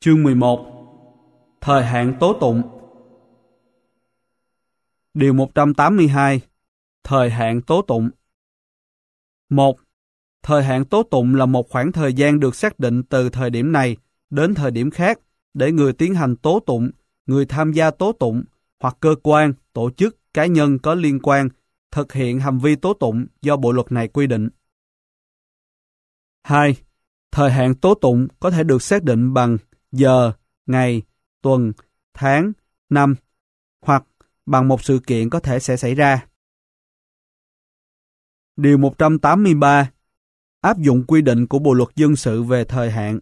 Chương 11. Thời hạn tố tụng. Điều 182. Thời hạn tố tụng. 1. Thời hạn tố tụng là một khoảng thời gian được xác định từ thời điểm này đến thời điểm khác để người tiến hành tố tụng, người tham gia tố tụng hoặc cơ quan, tổ chức, cá nhân có liên quan thực hiện hành vi tố tụng do bộ luật này quy định. 2. Thời hạn tố tụng có thể được xác định bằng giờ, ngày, tuần, tháng, năm hoặc bằng một sự kiện có thể sẽ xảy ra. Điều 183. Áp dụng quy định của Bộ luật dân sự về thời hạn.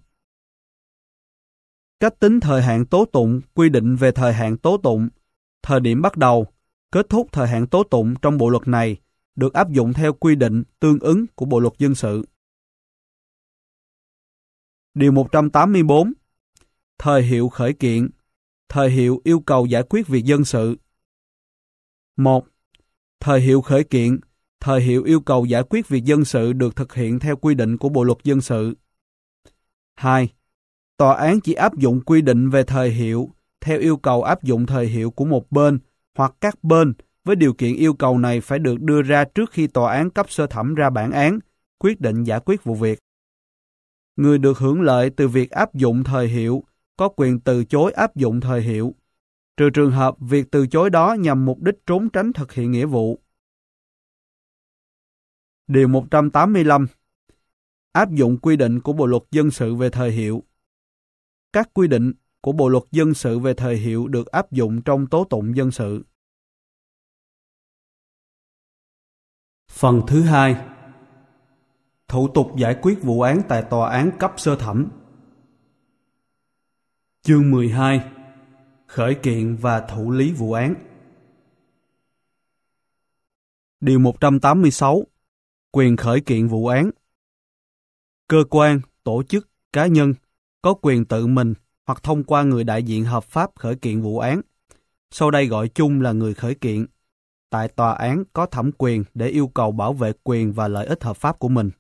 Cách tính thời hạn tố tụng quy định về thời hạn tố tụng, thời điểm bắt đầu, kết thúc thời hạn tố tụng trong bộ luật này được áp dụng theo quy định tương ứng của Bộ luật dân sự. Điều 184. Thời hiệu khởi kiện, thời hiệu yêu cầu giải quyết việc dân sự. 1. Thời hiệu khởi kiện, thời hiệu yêu cầu giải quyết việc dân sự được thực hiện theo quy định của Bộ luật dân sự. 2. Tòa án chỉ áp dụng quy định về thời hiệu theo yêu cầu áp dụng thời hiệu của một bên hoặc các bên với điều kiện yêu cầu này phải được đưa ra trước khi tòa án cấp sơ thẩm ra bản án, quyết định giải quyết vụ việc. Người được hưởng lợi từ việc áp dụng thời hiệu có quyền từ chối áp dụng thời hiệu, trừ trường hợp việc từ chối đó nhằm mục đích trốn tránh thực hiện nghĩa vụ. Điều 185. Áp dụng quy định của Bộ luật dân sự về thời hiệu. Các quy định của Bộ luật dân sự về thời hiệu được áp dụng trong tố tụng dân sự. Phần thứ 2. Thủ tục giải quyết vụ án tại tòa án cấp sơ thẩm. Chương 12. Khởi kiện và thụ lý vụ án. Điều 186. Quyền khởi kiện vụ án. Cơ quan, tổ chức, cá nhân có quyền tự mình hoặc thông qua người đại diện hợp pháp khởi kiện vụ án, sau đây gọi chung là người khởi kiện, tại tòa án có thẩm quyền để yêu cầu bảo vệ quyền và lợi ích hợp pháp của mình.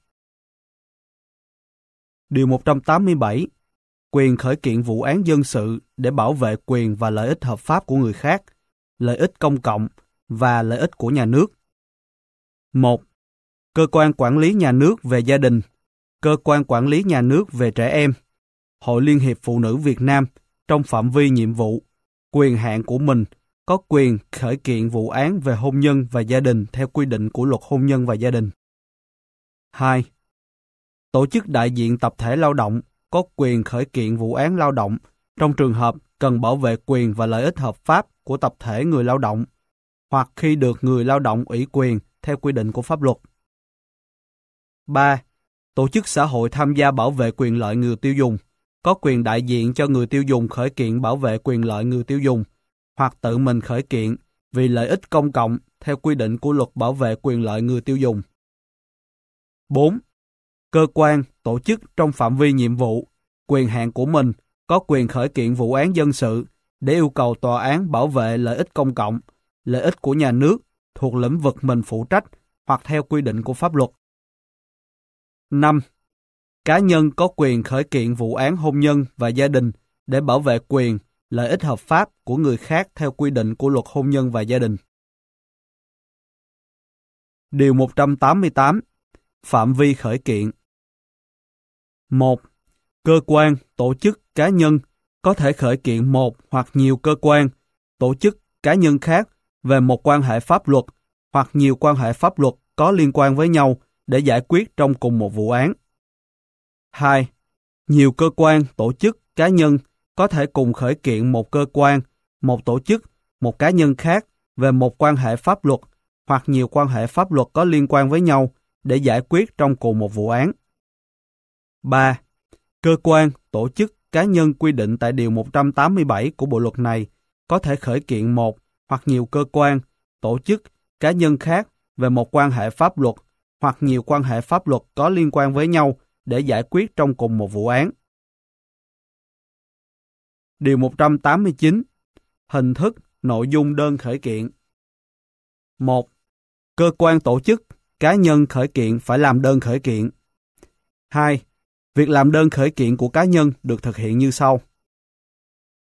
Điều 187. Quyền khởi kiện vụ án dân sự để bảo vệ quyền và lợi ích hợp pháp của người khác, lợi ích công cộng và lợi ích của nhà nước. 1. Cơ quan quản lý nhà nước về gia đình, cơ quan quản lý nhà nước về trẻ em, Hội Liên hiệp Phụ nữ Việt Nam trong phạm vi nhiệm vụ, quyền hạn của mình có quyền khởi kiện vụ án về hôn nhân và gia đình theo quy định của Luật Hôn nhân và Gia đình. 2. Tổ chức đại diện tập thể lao động có quyền khởi kiện vụ án lao động trong trường hợp cần bảo vệ quyền và lợi ích hợp pháp của tập thể người lao động hoặc khi được người lao động ủy quyền theo quy định của pháp luật. 3. Tổ chức xã hội tham gia bảo vệ quyền lợi người tiêu dùng có quyền đại diện cho người tiêu dùng khởi kiện bảo vệ quyền lợi người tiêu dùng hoặc tự mình khởi kiện vì lợi ích công cộng theo quy định của Luật bảo vệ quyền lợi người tiêu dùng. 4. Cơ quan, tổ chức trong phạm vi nhiệm vụ, quyền hạn của mình có quyền khởi kiện vụ án dân sự để yêu cầu tòa án bảo vệ lợi ích công cộng, lợi ích của nhà nước thuộc lĩnh vực mình phụ trách hoặc theo quy định của pháp luật. 5. Cá nhân có quyền khởi kiện vụ án hôn nhân và gia đình để bảo vệ quyền, lợi ích hợp pháp của người khác theo quy định của Luật Hôn nhân và Gia đình. Điều 188. Phạm vi khởi kiện. 1. Cơ quan, tổ chức, cá nhân có thể khởi kiện một hoặc nhiều cơ quan, tổ chức, cá nhân khác về một quan hệ pháp luật hoặc nhiều quan hệ pháp luật có liên quan với nhau để giải quyết trong cùng một vụ án. 2. Nhiều cơ quan, tổ chức, cá nhân có thể cùng khởi kiện một cơ quan, một tổ chức, một cá nhân khác về một quan hệ pháp luật hoặc nhiều quan hệ pháp luật có liên quan với nhau để giải quyết trong cùng một vụ án. 3. Cơ quan, tổ chức, cá nhân quy định tại Điều 187 của Bộ luật này có thể khởi kiện một hoặc nhiều cơ quan, tổ chức, cá nhân khác về một quan hệ pháp luật hoặc nhiều quan hệ pháp luật có liên quan với nhau để giải quyết trong cùng một vụ án. Điều 189. Hình thức, nội dung đơn khởi kiện. 1. Cơ quan, tổ chức, cá nhân khởi kiện phải làm đơn khởi kiện. 2. Việc làm đơn khởi kiện của cá nhân được thực hiện như sau.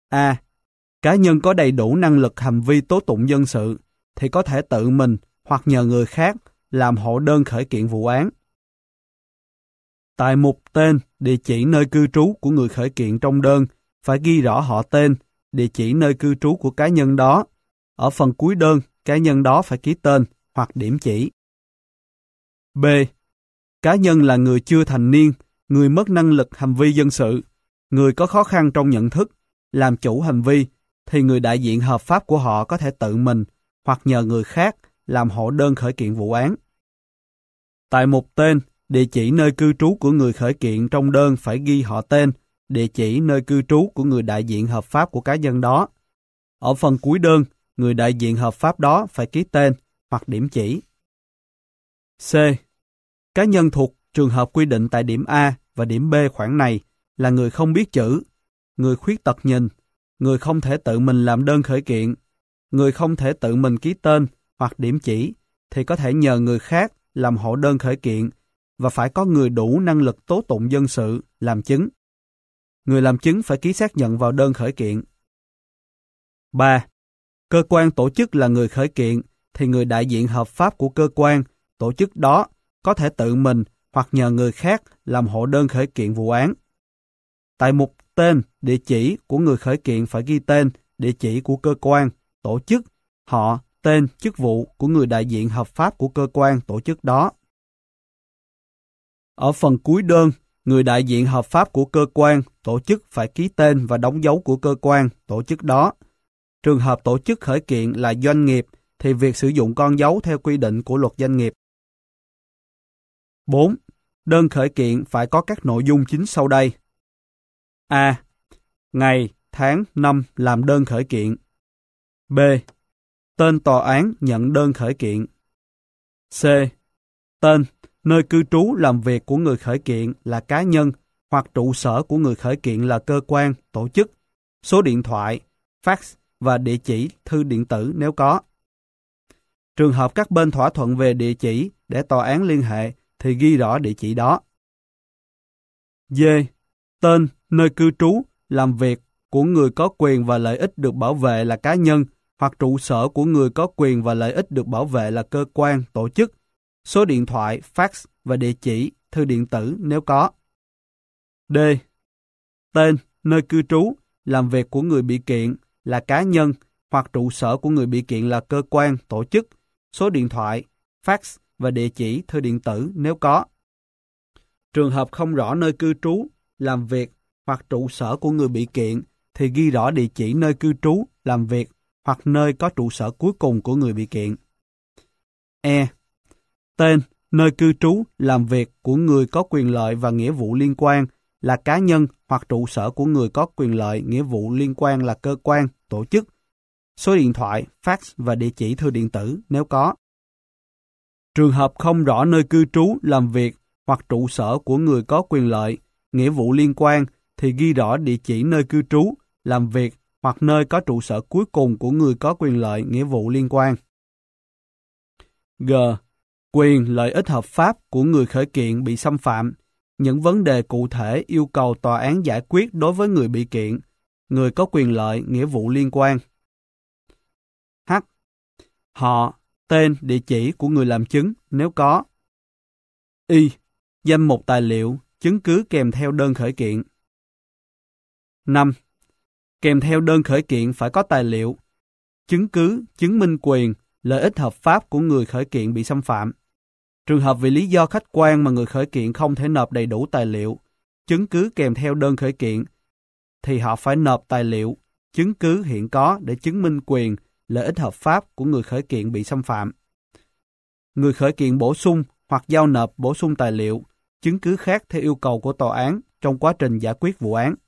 A. Cá nhân có đầy đủ năng lực hành vi tố tụng dân sự thì có thể tự mình hoặc nhờ người khác làm hộ đơn khởi kiện vụ án. Tại mục tên, địa chỉ nơi cư trú của người khởi kiện trong đơn phải ghi rõ họ tên, địa chỉ nơi cư trú của cá nhân đó. Ở phần cuối đơn, cá nhân đó phải ký tên hoặc điểm chỉ. B. Cá nhân là người chưa thành niên, người mất năng lực hành vi dân sự, người có khó khăn trong nhận thức, làm chủ hành vi, thì người đại diện hợp pháp của họ có thể tự mình hoặc nhờ người khác làm hộ đơn khởi kiện vụ án. Tại mục tên, địa chỉ nơi cư trú của người khởi kiện trong đơn phải ghi họ tên, địa chỉ nơi cư trú của người đại diện hợp pháp của cá nhân đó. Ở phần cuối đơn, người đại diện hợp pháp đó phải ký tên hoặc điểm chỉ. C. Cá nhân thuộc trường hợp quy định tại điểm A và điểm B khoản này là người không biết chữ, người khuyết tật nhìn, người không thể tự mình làm đơn khởi kiện, người không thể tự mình ký tên hoặc điểm chỉ thì có thể nhờ người khác làm hộ đơn khởi kiện và phải có người đủ năng lực tố tụng dân sự làm chứng. Người làm chứng phải ký xác nhận vào đơn khởi kiện. 3. Cơ quan tổ chức là người khởi kiện thì người đại diện hợp pháp của cơ quan, tổ chức đó có thể tự mình hoặc nhờ người khác làm hộ đơn khởi kiện vụ án. Tại mục tên, địa chỉ của người khởi kiện phải ghi tên, địa chỉ của cơ quan, tổ chức, họ, tên, chức vụ của người đại diện hợp pháp của cơ quan, tổ chức đó. Ở phần cuối đơn, người đại diện hợp pháp của cơ quan, tổ chức phải ký tên và đóng dấu của cơ quan, tổ chức đó. Trường hợp tổ chức khởi kiện là doanh nghiệp thì việc sử dụng con dấu theo quy định của luật doanh nghiệp. 4. Đơn khởi kiện phải có các nội dung chính sau đây. A. Ngày, tháng, năm làm đơn khởi kiện. B. Tên tòa án nhận đơn khởi kiện. C. Tên, nơi cư trú làm việc của người khởi kiện là cá nhân hoặc trụ sở của người khởi kiện là cơ quan, tổ chức, số điện thoại, fax và địa chỉ thư điện tử nếu có. Trường hợp các bên thỏa thuận về địa chỉ để tòa án liên hệ thì ghi rõ địa chỉ đó. D. Tên, nơi cư trú, làm việc của người có quyền và lợi ích được bảo vệ là cá nhân hoặc trụ sở của người có quyền và lợi ích được bảo vệ là cơ quan, tổ chức, số điện thoại, fax và địa chỉ thư điện tử nếu có. D. Tên, nơi cư trú, làm việc của người bị kiện là cá nhân hoặc trụ sở của người bị kiện là cơ quan, tổ chức, số điện thoại, fax và địa chỉ thư điện tử nếu có. Trường hợp không rõ nơi cư trú, làm việc hoặc trụ sở của người bị kiện thì ghi rõ địa chỉ nơi cư trú, làm việc hoặc nơi có trụ sở cuối cùng của người bị kiện. E. Tên, nơi cư trú, làm việc của người có quyền lợi và nghĩa vụ liên quan là cá nhân hoặc trụ sở của người có quyền lợi, nghĩa vụ liên quan là cơ quan, tổ chức, số điện thoại, fax và địa chỉ thư điện tử nếu có. Trường hợp không rõ nơi cư trú, làm việc hoặc trụ sở của người có quyền lợi, nghĩa vụ liên quan thì ghi rõ địa chỉ nơi cư trú, làm việc hoặc nơi có trụ sở cuối cùng của người có quyền lợi, nghĩa vụ liên quan. G. Quyền lợi ích hợp pháp của người khởi kiện bị xâm phạm. Những vấn đề cụ thể yêu cầu tòa án giải quyết đối với người bị kiện, người có quyền lợi, nghĩa vụ liên quan. H. Họ, tên, địa chỉ của người làm chứng nếu có. Y. Danh mục tài liệu, chứng cứ kèm theo đơn khởi kiện. 5. Kèm theo đơn khởi kiện phải có tài liệu, chứng cứ, chứng minh quyền, lợi ích hợp pháp của người khởi kiện bị xâm phạm. Trường hợp vì lý do khách quan mà người khởi kiện không thể nộp đầy đủ tài liệu, chứng cứ kèm theo đơn khởi kiện, thì họ phải nộp tài liệu, chứng cứ hiện có để chứng minh quyền, lợi ích hợp pháp của người khởi kiện bị xâm phạm. Người khởi kiện bổ sung hoặc giao nộp bổ sung tài liệu, chứng cứ khác theo yêu cầu của tòa án trong quá trình giải quyết vụ án.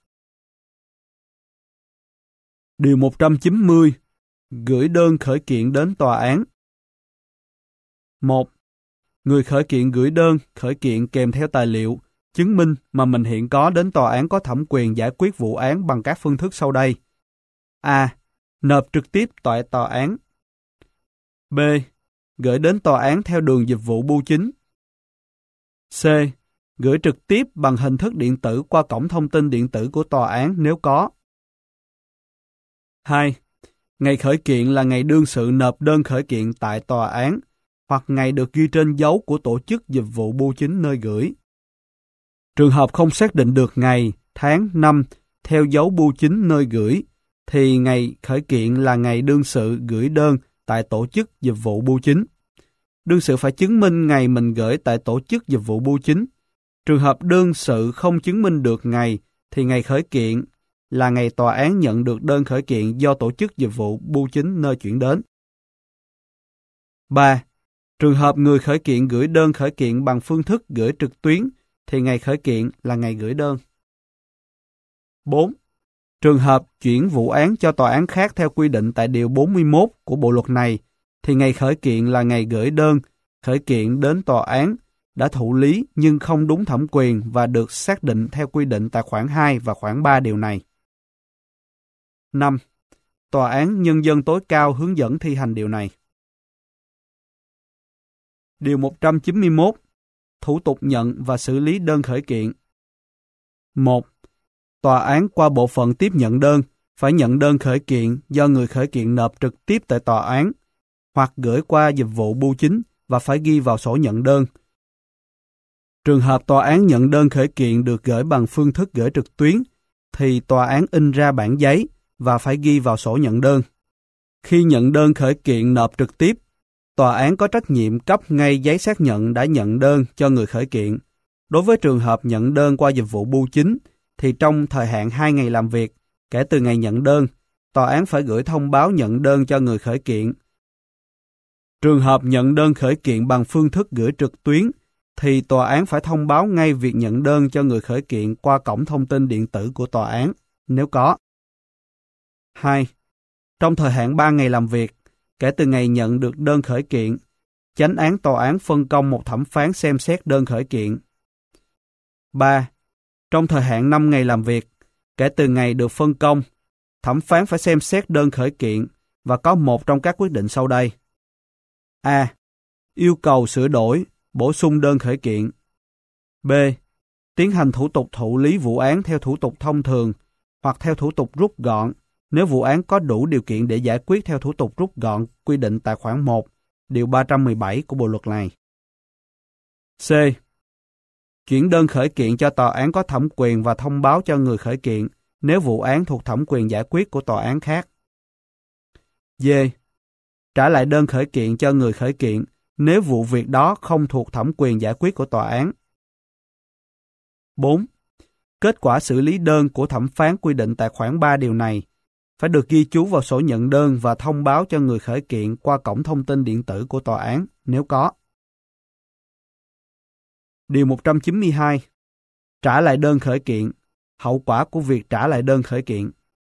Điều 190. Gửi đơn khởi kiện đến tòa án. 1. Người khởi kiện gửi đơn khởi kiện kèm theo tài liệu, chứng minh mà mình hiện có đến tòa án có thẩm quyền giải quyết vụ án bằng các phương thức sau đây. A. Nộp trực tiếp tại tòa án. B. Gửi đến tòa án theo đường dịch vụ bưu chính. C. Gửi trực tiếp bằng hình thức điện tử qua cổng thông tin điện tử của tòa án nếu có. 2. Ngày khởi kiện là ngày đương sự nộp đơn khởi kiện tại tòa án, hoặc ngày được ghi trên dấu của tổ chức dịch vụ bưu chính nơi gửi. Trường hợp không xác định được ngày, tháng, năm theo dấu bưu chính nơi gửi, thì ngày khởi kiện là ngày đương sự gửi đơn tại tổ chức dịch vụ bưu chính. Đương sự phải chứng minh ngày mình gửi tại tổ chức dịch vụ bưu chính. Trường hợp đương sự không chứng minh được ngày, thì ngày khởi kiện là ngày tòa án nhận được đơn khởi kiện do tổ chức dịch vụ bưu chính nơi chuyển đến. 3. Trường hợp người khởi kiện gửi đơn khởi kiện bằng phương thức gửi trực tuyến, thì ngày khởi kiện là ngày gửi đơn. 4. Trường hợp chuyển vụ án cho tòa án khác theo quy định tại Điều 41 của Bộ Luật này, thì ngày khởi kiện là ngày gửi đơn khởi kiện đến tòa án đã thụ lý nhưng không đúng thẩm quyền và được xác định theo quy định tại khoản 2 và khoản 3 điều này. 5. Tòa án Nhân dân tối cao hướng dẫn thi hành điều này. Điều 191. Thủ tục nhận và xử lý đơn khởi kiện. 1. Tòa án qua bộ phận tiếp nhận đơn phải nhận đơn khởi kiện do người khởi kiện nộp trực tiếp tại tòa án hoặc gửi qua dịch vụ bưu chính và phải ghi vào sổ nhận đơn. Trường hợp tòa án nhận đơn khởi kiện được gửi bằng phương thức gửi trực tuyến, thì tòa án in ra bản giấy và phải ghi vào sổ nhận đơn. Khi nhận đơn khởi kiện nộp trực tiếp, tòa án có trách nhiệm cấp ngay giấy xác nhận đã nhận đơn cho người khởi kiện. Đối với trường hợp nhận đơn qua dịch vụ bưu chính, thì trong thời hạn 2 ngày làm việc, kể từ ngày nhận đơn, tòa án phải gửi thông báo nhận đơn cho người khởi kiện. Trường hợp nhận đơn khởi kiện bằng phương thức gửi trực tuyến, thì tòa án phải thông báo ngay việc nhận đơn cho người khởi kiện qua cổng thông tin điện tử của tòa án, nếu có. 2. Trong thời hạn 3 ngày làm việc, kể từ ngày nhận được đơn khởi kiện, chánh án tòa án phân công một thẩm phán xem xét đơn khởi kiện. 3. Trong thời hạn 5 ngày làm việc, kể từ ngày được phân công, thẩm phán phải xem xét đơn khởi kiện và có một trong các quyết định sau đây. A. Yêu cầu sửa đổi, bổ sung đơn khởi kiện. B. Tiến hành thủ tục thụ lý vụ án theo thủ tục thông thường hoặc theo thủ tục rút gọn nếu vụ án có đủ điều kiện để giải quyết theo thủ tục rút gọn quy định tại khoản 1, điều 317 của Bộ Luật này. C. Chuyển đơn khởi kiện cho tòa án có thẩm quyền và thông báo cho người khởi kiện nếu vụ án thuộc thẩm quyền giải quyết của tòa án khác. D. Trả lại đơn khởi kiện cho người khởi kiện nếu vụ việc đó không thuộc thẩm quyền giải quyết của tòa án. 4. Kết quả xử lý đơn của thẩm phán quy định tại khoản 3 điều này phải được ghi chú vào sổ nhận đơn và thông báo cho người khởi kiện qua cổng thông tin điện tử của tòa án, nếu có. Điều 192. Trả lại đơn khởi kiện. Hậu quả của việc trả lại đơn khởi kiện.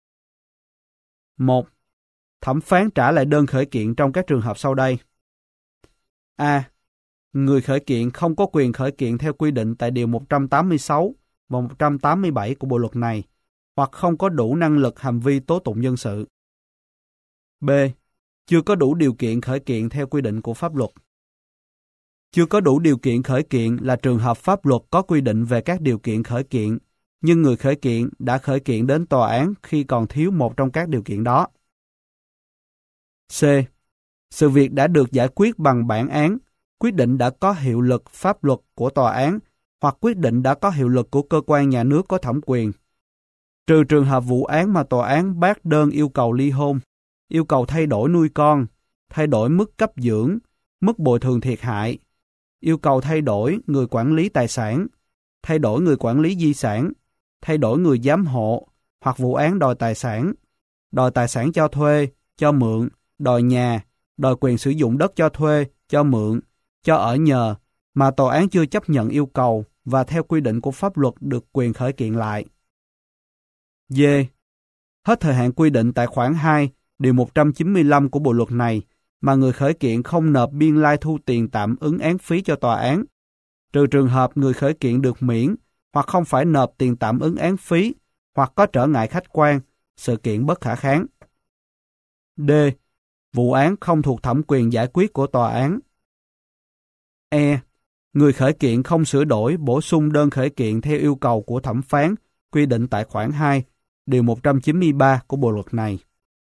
1. Thẩm phán trả lại đơn khởi kiện trong các trường hợp sau đây. A. Người khởi kiện không có quyền khởi kiện theo quy định tại Điều 186 và 187 của Bộ Luật này, hoặc không có đủ năng lực hành vi tố tụng dân sự. B. Chưa có đủ điều kiện khởi kiện theo quy định của pháp luật. Chưa có đủ điều kiện khởi kiện là trường hợp pháp luật có quy định về các điều kiện khởi kiện, nhưng người khởi kiện đã khởi kiện đến tòa án khi còn thiếu một trong các điều kiện đó. C. Sự việc đã được giải quyết bằng bản án, quyết định đã có hiệu lực pháp luật của tòa án hoặc quyết định đã có hiệu lực của cơ quan nhà nước có thẩm quyền. Trừ trường hợp vụ án mà tòa án bác đơn yêu cầu ly hôn, yêu cầu thay đổi nuôi con, thay đổi mức cấp dưỡng, mức bồi thường thiệt hại, yêu cầu thay đổi người quản lý tài sản, thay đổi người quản lý di sản, thay đổi người giám hộ, hoặc vụ án đòi tài sản cho thuê, cho mượn, đòi nhà, đòi quyền sử dụng đất cho thuê, cho mượn, cho ở nhờ, mà tòa án chưa chấp nhận yêu cầu và theo quy định của pháp luật được quyền khởi kiện lại. D. Hết thời hạn quy định tại khoản 2, điều 195 của Bộ Luật này, mà người khởi kiện không nộp biên lai thu tiền tạm ứng án phí cho tòa án, trừ trường hợp người khởi kiện được miễn hoặc không phải nộp tiền tạm ứng án phí hoặc có trở ngại khách quan, sự kiện bất khả kháng. D. Vụ án không thuộc thẩm quyền giải quyết của tòa án. E. Người khởi kiện không sửa đổi, bổ sung đơn khởi kiện theo yêu cầu của thẩm phán quy định tại khoản 2, điều 193 của Bộ Luật này.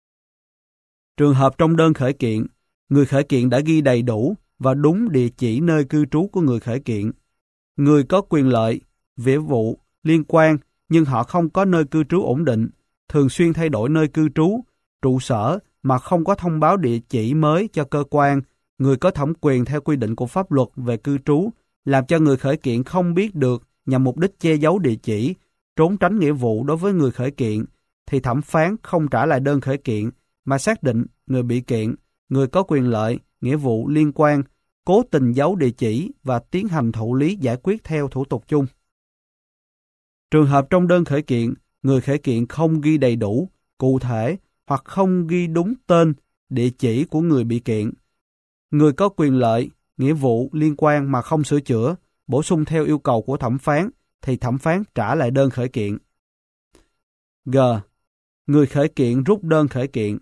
Trường hợp trong đơn khởi kiện, người khởi kiện đã ghi đầy đủ và đúng địa chỉ nơi cư trú của người khởi kiện. Người có quyền lợi, nghĩa vụ, liên quan nhưng họ không có nơi cư trú ổn định, thường xuyên thay đổi nơi cư trú, trụ sở mà không có thông báo địa chỉ mới cho cơ quan, người có thẩm quyền theo quy định của pháp luật về cư trú, làm cho người khởi kiện không biết được nhằm mục đích che giấu địa chỉ, trốn tránh nghĩa vụ đối với người khởi kiện, thì thẩm phán không trả lại đơn khởi kiện mà xác định người bị kiện, người có quyền lợi, nghĩa vụ liên quan, cố tình giấu địa chỉ và tiến hành thụ lý giải quyết theo thủ tục chung. Trường hợp trong đơn khởi kiện, người khởi kiện không ghi đầy đủ, cụ thể hoặc không ghi đúng tên, địa chỉ của người bị kiện. Người có quyền lợi, nghĩa vụ liên quan mà không sửa chữa, bổ sung theo yêu cầu của thẩm phán, thì thẩm phán trả lại đơn khởi kiện. G. Người khởi kiện rút đơn khởi kiện.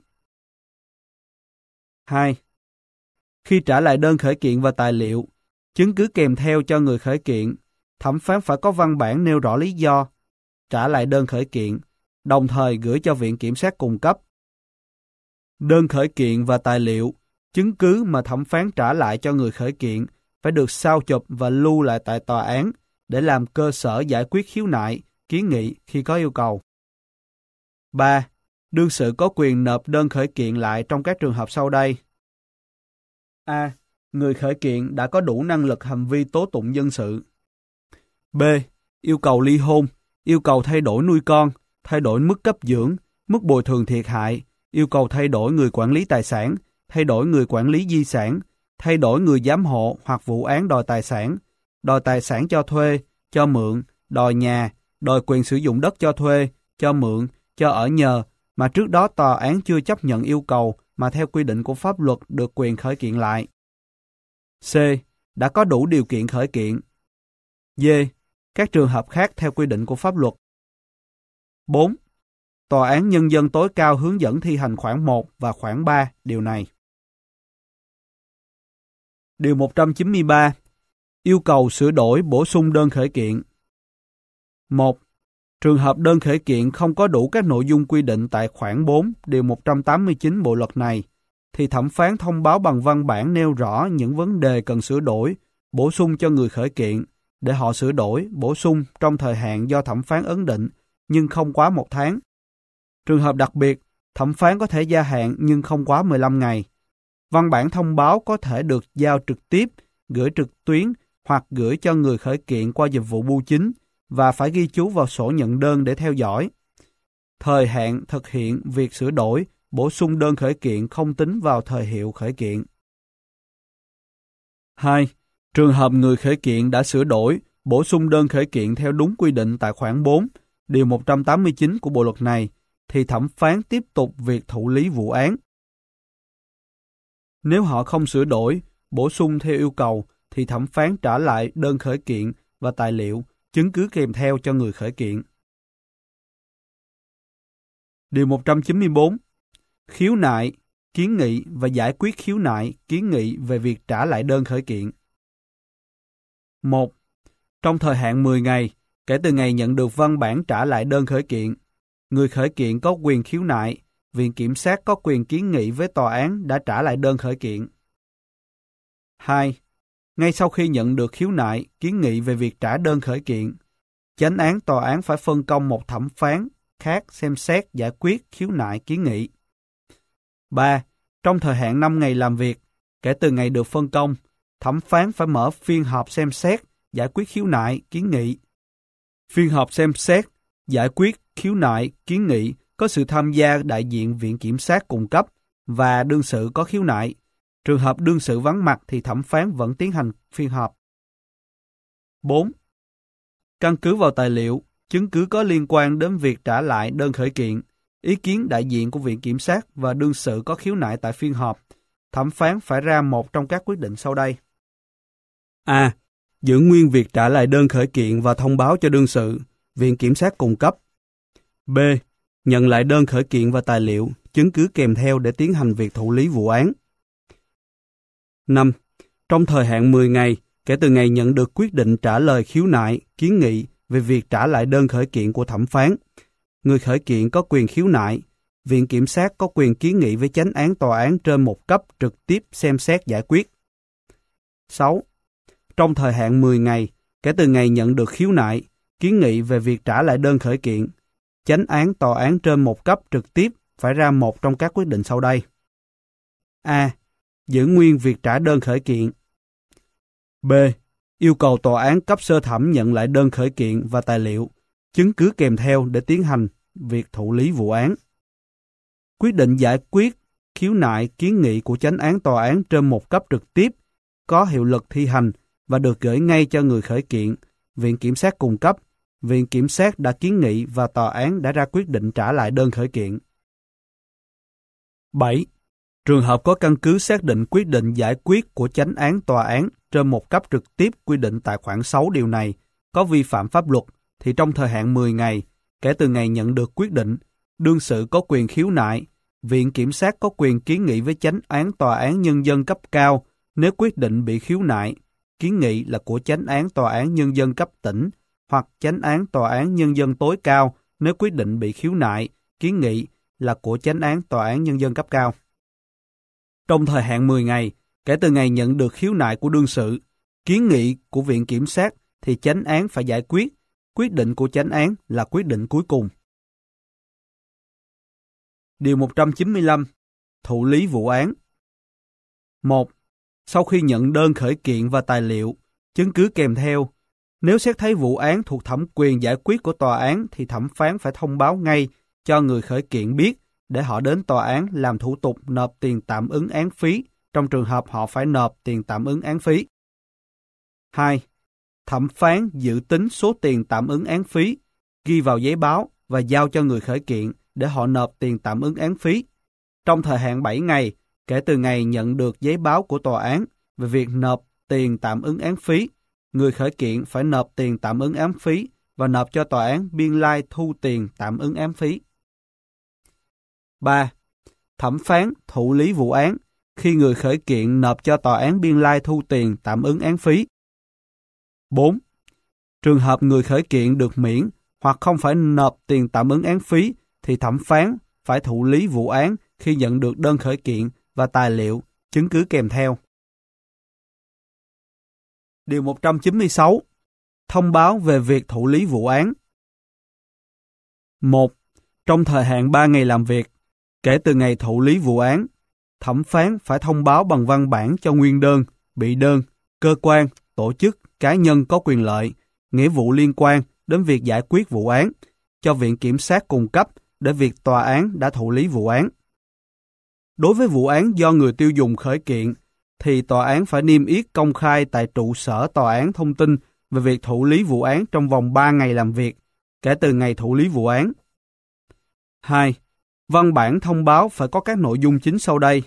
2. Khi trả lại đơn khởi kiện và tài liệu, chứng cứ kèm theo cho người khởi kiện, thẩm phán phải có văn bản nêu rõ lý do trả lại đơn khởi kiện, đồng thời gửi cho viện kiểm sát cung cấp. Đơn khởi kiện và tài liệu, chứng cứ mà thẩm phán trả lại cho người khởi kiện phải được sao chụp và lưu lại tại tòa án để làm cơ sở giải quyết khiếu nại, kiến nghị khi có yêu cầu. 3. Đương sự có quyền nộp đơn khởi kiện lại trong các trường hợp sau đây. A. Người khởi kiện đã có đủ năng lực hành vi tố tụng dân sự. B. Yêu cầu ly hôn, yêu cầu thay đổi nuôi con, thay đổi mức cấp dưỡng, mức bồi thường thiệt hại, yêu cầu thay đổi người quản lý tài sản, thay đổi người quản lý di sản, thay đổi người giám hộ hoặc vụ án đòi tài sản cho thuê, cho mượn, đòi nhà, đòi quyền sử dụng đất cho thuê, cho mượn, cho ở nhờ, mà trước đó tòa án chưa chấp nhận yêu cầu mà theo quy định của pháp luật được quyền khởi kiện lại. C. Đã có đủ điều kiện khởi kiện. D. Các trường hợp khác theo quy định của pháp luật. 4. Tòa án Nhân dân tối cao hướng dẫn thi hành khoản 1 và khoản 3 điều này. Điều 193. Yêu cầu sửa đổi bổ sung đơn khởi kiện. 1. Trường hợp đơn khởi kiện không có đủ các nội dung quy định tại khoản 4 điều 189 bộ luật này, thì thẩm phán thông báo bằng văn bản nêu rõ những vấn đề cần sửa đổi, bổ sung cho người khởi kiện, để họ sửa đổi, bổ sung trong thời hạn do thẩm phán ấn định, nhưng không quá 1 tháng. Trường hợp đặc biệt, thẩm phán có thể gia hạn nhưng không quá 15 ngày. Văn bản thông báo có thể được giao trực tiếp, gửi trực tuyến hoặc gửi cho người khởi kiện qua dịch vụ bưu chính và phải ghi chú vào sổ nhận đơn để theo dõi. Thời hạn thực hiện việc sửa đổi, bổ sung đơn khởi kiện không tính vào thời hiệu khởi kiện. 2. Trường hợp người khởi kiện đã sửa đổi, bổ sung đơn khởi kiện theo đúng quy định tại khoản 4, điều 189 của bộ luật này, thì thẩm phán tiếp tục việc thụ lý vụ án. Nếu họ không sửa đổi, bổ sung theo yêu cầu, thì thẩm phán trả lại đơn khởi kiện và tài liệu, chứng cứ kèm theo cho người khởi kiện. Điều 194. Khiếu nại, kiến nghị và giải quyết khiếu nại, kiến nghị về việc trả lại đơn khởi kiện. 1. Trong thời hạn 10 ngày, kể từ ngày nhận được văn bản trả lại đơn khởi kiện, người khởi kiện có quyền khiếu nại, viện kiểm sát có quyền kiến nghị với tòa án đã trả lại đơn khởi kiện. 2. Ngay sau khi nhận được khiếu nại, kiến nghị về việc trả đơn khởi kiện, chánh án tòa án phải phân công một thẩm phán khác xem xét giải quyết khiếu nại kiến nghị. 3. Trong thời hạn 5 ngày làm việc, kể từ ngày được phân công, thẩm phán phải mở phiên họp xem xét giải quyết khiếu nại kiến nghị. Phiên họp xem xét giải quyết khiếu nại kiến nghị có sự tham gia đại diện viện kiểm sát cung cấp và đương sự có khiếu nại. Trường hợp đương sự vắng mặt thì thẩm phán vẫn tiến hành phiên họp. 4. Căn cứ vào tài liệu, chứng cứ có liên quan đến việc trả lại đơn khởi kiện, ý kiến đại diện của viện kiểm sát và đương sự có khiếu nại tại phiên họp, thẩm phán phải ra một trong các quyết định sau đây. A. Giữ nguyên việc trả lại đơn khởi kiện và thông báo cho đương sự, viện kiểm sát cung cấp. B. Nhận lại đơn khởi kiện và tài liệu, chứng cứ kèm theo để tiến hành việc thụ lý vụ án. 5. Trong thời hạn 10 ngày, kể từ ngày nhận được quyết định trả lời khiếu nại, kiến nghị về việc trả lại đơn khởi kiện của thẩm phán, người khởi kiện có quyền khiếu nại, Viện Kiểm sát có quyền kiến nghị với chánh án tòa án trên một cấp trực tiếp xem xét giải quyết. 6. Trong thời hạn 10 ngày, kể từ ngày nhận được khiếu nại, kiến nghị về việc trả lại đơn khởi kiện, chánh án tòa án trên một cấp trực tiếp phải ra một trong các quyết định sau đây. A. Giữ nguyên việc trả đơn khởi kiện. B. Yêu cầu tòa án cấp sơ thẩm nhận lại đơn khởi kiện và tài liệu, chứng cứ kèm theo để tiến hành việc thụ lý vụ án. Quyết định giải quyết khiếu nại kiến nghị của chánh án tòa án trên một cấp trực tiếp có hiệu lực thi hành và được gửi ngay cho người khởi kiện, Viện Kiểm sát cung cấp, Viện Kiểm sát đã kiến nghị và tòa án đã ra quyết định trả lại đơn khởi kiện. 7. Trường hợp có căn cứ xác định quyết định giải quyết của chánh án tòa án trên một cấp trực tiếp quy định tại khoản 6 điều này có vi phạm pháp luật, thì trong thời hạn 10 ngày, kể từ ngày nhận được quyết định, đương sự có quyền khiếu nại, Viện Kiểm sát có quyền kiến nghị với chánh án tòa án nhân dân cấp cao nếu quyết định bị khiếu nại, kiến nghị là của chánh án tòa án nhân dân cấp tỉnh hoặc chánh án tòa án nhân dân tối cao nếu quyết định bị khiếu nại, kiến nghị là của chánh án tòa án nhân dân cấp cao. Trong thời hạn 10 ngày, kể từ ngày nhận được khiếu nại của đương sự, kiến nghị của Viện Kiểm sát thì chánh án phải giải quyết, quyết định của chánh án là quyết định cuối cùng. Điều 195. Thụ lý vụ án. 1. Sau khi nhận đơn khởi kiện và tài liệu, chứng cứ kèm theo, nếu xét thấy vụ án thuộc thẩm quyền giải quyết của tòa án thì thẩm phán phải thông báo ngay cho người khởi kiện biết để họ đến tòa án làm thủ tục nộp tiền tạm ứng án phí trong trường hợp họ phải nộp tiền tạm ứng án phí. 2. Thẩm phán dự tính số tiền tạm ứng án phí, ghi vào giấy báo và giao cho người khởi kiện để họ nộp tiền tạm ứng án phí. Trong thời hạn 7 ngày, kể từ ngày nhận được giấy báo của tòa án về việc nộp tiền tạm ứng án phí, người khởi kiện phải nộp tiền tạm ứng án phí và nộp cho tòa án biên lai thu tiền tạm ứng án phí. 3. Thẩm phán thụ lý vụ án khi người khởi kiện nộp cho tòa án biên lai thu tiền tạm ứng án phí. 4. Trường hợp người khởi kiện được miễn hoặc không phải nộp tiền tạm ứng án phí thì thẩm phán phải thụ lý vụ án khi nhận được đơn khởi kiện và tài liệu, chứng cứ kèm theo. Điều 196. Thông báo về việc thụ lý vụ án. 1. Trong thời hạn 3 ngày làm việc, kể từ ngày thụ lý vụ án, thẩm phán phải thông báo bằng văn bản cho nguyên đơn, bị đơn, cơ quan, tổ chức, cá nhân có quyền lợi, nghĩa vụ liên quan đến việc giải quyết vụ án, cho Viện Kiểm sát cung cấp để việc tòa án đã thụ lý vụ án. Đối với vụ án do người tiêu dùng khởi kiện, thì tòa án phải niêm yết công khai tại trụ sở tòa án thông tin về việc thụ lý vụ án trong vòng 3 ngày làm việc, kể từ ngày thụ lý vụ án. 2. Văn bản thông báo phải có các nội dung chính sau đây.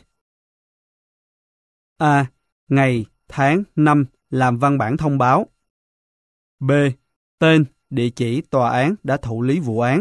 A. Ngày, tháng, năm làm văn bản thông báo. B. Tên, địa chỉ tòa án đã thụ lý vụ án.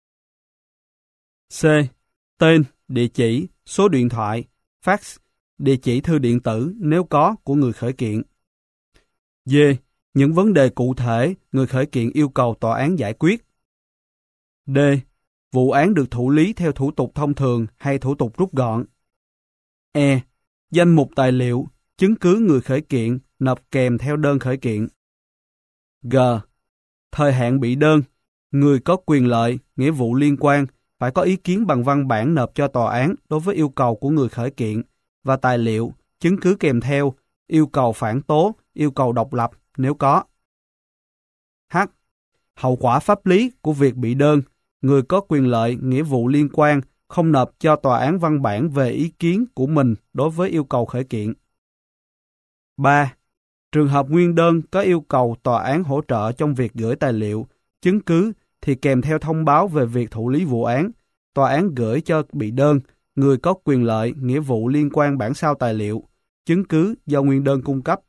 C. Tên, địa chỉ, số điện thoại, fax, địa chỉ thư điện tử nếu có của người khởi kiện. D. Những vấn đề cụ thể người khởi kiện yêu cầu tòa án giải quyết. D. Vụ án được thụ lý theo thủ tục thông thường hay thủ tục rút gọn. E. Danh mục tài liệu, chứng cứ người khởi kiện nộp kèm theo đơn khởi kiện. G. Thời hạn bị đơn, người có quyền lợi, nghĩa vụ liên quan phải có ý kiến bằng văn bản nộp cho tòa án đối với yêu cầu của người khởi kiện và tài liệu, chứng cứ kèm theo, yêu cầu phản tố, yêu cầu độc lập nếu có. H. Hậu quả pháp lý của việc bị đơn, người có quyền lợi, nghĩa vụ liên quan không nộp cho tòa án văn bản về ý kiến của mình đối với yêu cầu khởi kiện. 3. Trường hợp nguyên đơn có yêu cầu tòa án hỗ trợ trong việc gửi tài liệu, chứng cứ thì kèm theo thông báo về việc thụ lý vụ án, tòa án gửi cho bị đơn, người có quyền lợi, nghĩa vụ liên quan bản sao tài liệu, chứng cứ do nguyên đơn cung cấp.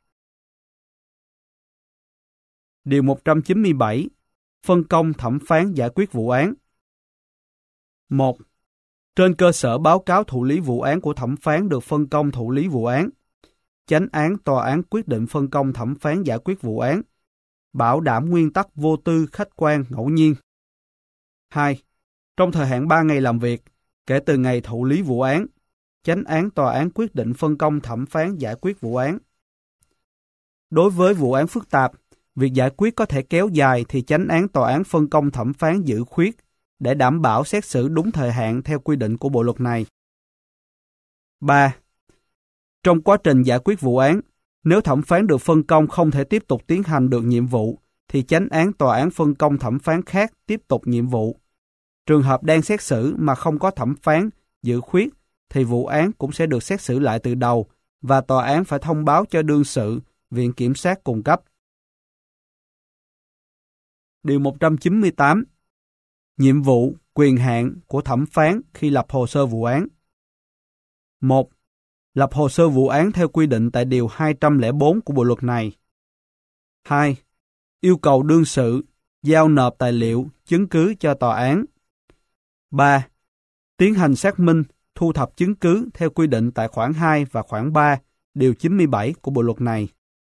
Điều 197. Phân công thẩm phán giải quyết vụ án. 1. Trên cơ sở báo cáo thụ lý vụ án của thẩm phán được phân công thụ lý vụ án, chánh án tòa án quyết định phân công thẩm phán giải quyết vụ án, bảo đảm nguyên tắc vô tư, khách quan, ngẫu nhiên. 2. Trong thời hạn 3 ngày làm việc, kể từ ngày thụ lý vụ án. Chánh án tòa án quyết định phân công thẩm phán giải quyết vụ án. Đối với vụ án phức tạp, việc giải quyết có thể kéo dài thì chánh án tòa án phân công thẩm phán giữ khuyết để đảm bảo xét xử đúng thời hạn theo quy định của bộ luật này. 3. Trong quá trình giải quyết vụ án, nếu thẩm phán được phân công không thể tiếp tục tiến hành được nhiệm vụ, thì chánh án tòa án phân công thẩm phán khác tiếp tục nhiệm vụ. Trường hợp đang xét xử mà không có thẩm phán giữ khuyết, thì vụ án cũng sẽ được xét xử lại từ đầu và tòa án phải thông báo cho đương sự, viện kiểm sát cung cấp. Điều 198. Nhiệm vụ, quyền hạn của thẩm phán khi lập hồ sơ vụ án. 1. Lập hồ sơ vụ án theo quy định tại Điều 204 của bộ luật này. 2. Yêu cầu đương sự giao nộp tài liệu, chứng cứ cho tòa án. 3. Tiến hành xác minh, thu thập chứng cứ theo quy định tại khoản 2 và khoản 3, Điều 97 của bộ luật này.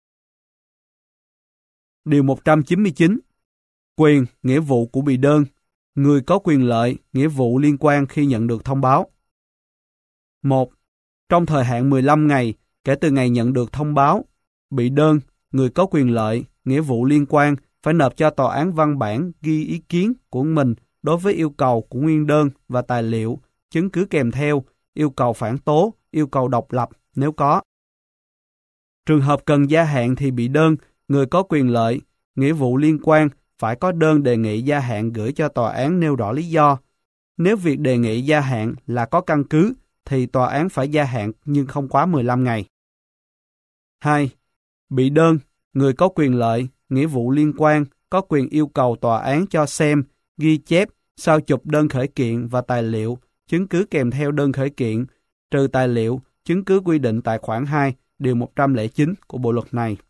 Điều 199. Quyền, nghĩa vụ của bị đơn. Người có quyền lợi, nghĩa vụ liên quan khi nhận được thông báo. 1. Trong thời hạn 15 ngày kể từ ngày nhận được thông báo, bị đơn, người có quyền lợi, nghĩa vụ liên quan phải nộp cho tòa án văn bản ghi ý kiến của mình đối với yêu cầu của nguyên đơn và tài liệu, chứng cứ kèm theo, yêu cầu phản tố, yêu cầu độc lập nếu có. Trường hợp cần gia hạn thì bị đơn, người có quyền lợi, nghĩa vụ liên quan phải có đơn đề nghị gia hạn gửi cho tòa án nêu rõ lý do. Nếu việc đề nghị gia hạn là có căn cứ, thì tòa án phải gia hạn nhưng không quá 15 ngày. 2. Bị đơn, người có quyền lợi, nghĩa vụ liên quan có quyền yêu cầu tòa án cho xem, ghi chép, sao chụp đơn khởi kiện và tài liệu, chứng cứ kèm theo đơn khởi kiện, trừ tài liệu, chứng cứ quy định tại khoản 2, Điều 109 của bộ luật này.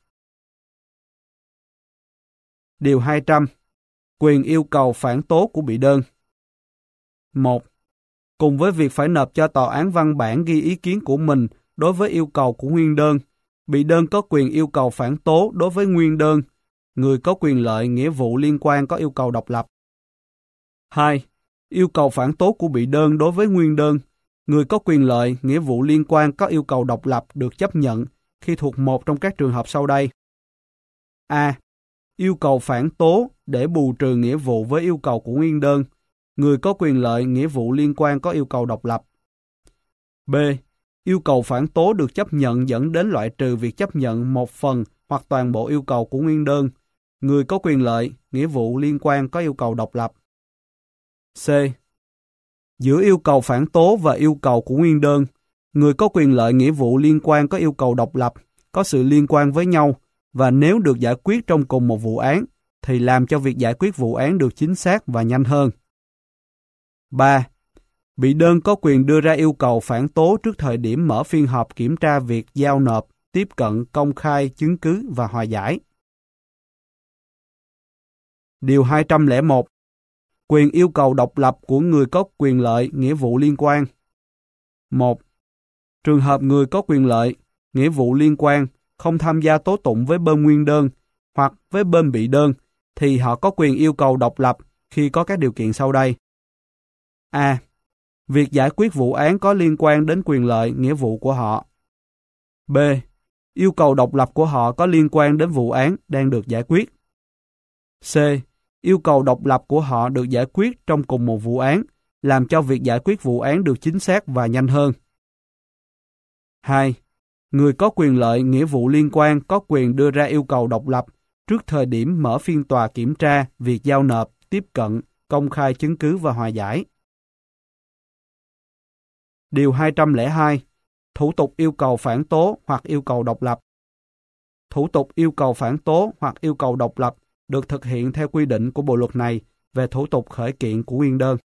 Điều 200. Quyền yêu cầu phản tố của bị đơn. 1. Cùng với việc phải nộp cho tòa án văn bản ghi ý kiến của mình đối với yêu cầu của nguyên đơn, bị đơn có quyền yêu cầu phản tố đối với nguyên đơn, người có quyền lợi, nghĩa vụ liên quan có yêu cầu độc lập. 2. Yêu cầu phản tố của bị đơn đối với nguyên đơn, người có quyền lợi, nghĩa vụ liên quan có yêu cầu độc lập được chấp nhận khi thuộc một trong các trường hợp sau đây. A. Yêu cầu phản tố để bù trừ nghĩa vụ với yêu cầu của nguyên đơn, người có quyền lợi, nghĩa vụ liên quan có yêu cầu độc lập. B. Yêu cầu phản tố được chấp nhận dẫn đến loại trừ việc chấp nhận một phần hoặc toàn bộ yêu cầu của nguyên đơn, người có quyền lợi, nghĩa vụ liên quan có yêu cầu độc lập. C. Giữa yêu cầu phản tố và yêu cầu của nguyên đơn, người có quyền lợi, nghĩa vụ liên quan có yêu cầu độc lập, có sự liên quan với nhau, và nếu được giải quyết trong cùng một vụ án, thì làm cho việc giải quyết vụ án được chính xác và nhanh hơn. 3. Bị đơn có quyền đưa ra yêu cầu phản tố trước thời điểm mở phiên họp kiểm tra việc giao nộp, tiếp cận, công khai, chứng cứ và hòa giải. Điều 201. Quyền yêu cầu độc lập của người có quyền lợi, nghĩa vụ liên quan. 1. Trường hợp người có quyền lợi, nghĩa vụ liên quan không tham gia tố tụng với bên nguyên đơn hoặc với bên bị đơn, thì họ có quyền yêu cầu độc lập khi có các điều kiện sau đây. A. Việc giải quyết vụ án có liên quan đến quyền lợi, nghĩa vụ của họ. B. Yêu cầu độc lập của họ có liên quan đến vụ án đang được giải quyết. C. Yêu cầu độc lập của họ được giải quyết trong cùng một vụ án, làm cho việc giải quyết vụ án được chính xác và nhanh hơn. 2. Người có quyền lợi, nghĩa vụ liên quan có quyền đưa ra yêu cầu độc lập trước thời điểm mở phiên tòa kiểm tra việc giao nộp, tiếp cận, công khai chứng cứ và hòa giải. Điều 202. Thủ tục yêu cầu phản tố hoặc yêu cầu độc lập. Thủ tục yêu cầu phản tố hoặc yêu cầu độc lập được thực hiện theo quy định của bộ luật này về thủ tục khởi kiện của nguyên đơn.